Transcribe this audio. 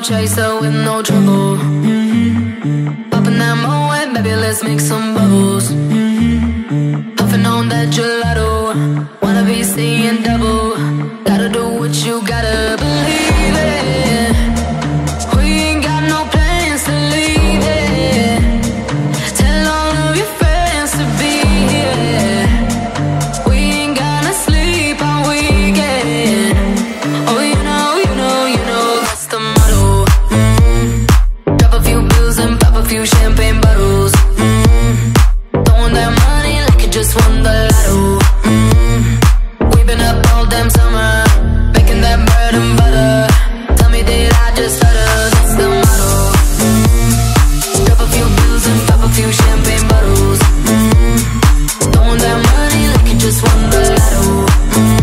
chaser with no trouble. Popping that Moet, baby, let's make some bubbles. Puffing on that gelato, wanna be seeing double. Gotta do what you gotta believe it. We ain't got no plans to leave it. Tell all of your friends to be here. We ain't gonna sleep all weekend. Oh, you know, that's the motto. Drop a few bills and pop a few champagne bottles. Throwing that money like you just won the lotto. We've been up all damn summer, making that bread and butter. Tell me, did I just stutter? That's the motto. Drop a few bills and pop a few champagne bottles. Throwing that money like you just won the lotto.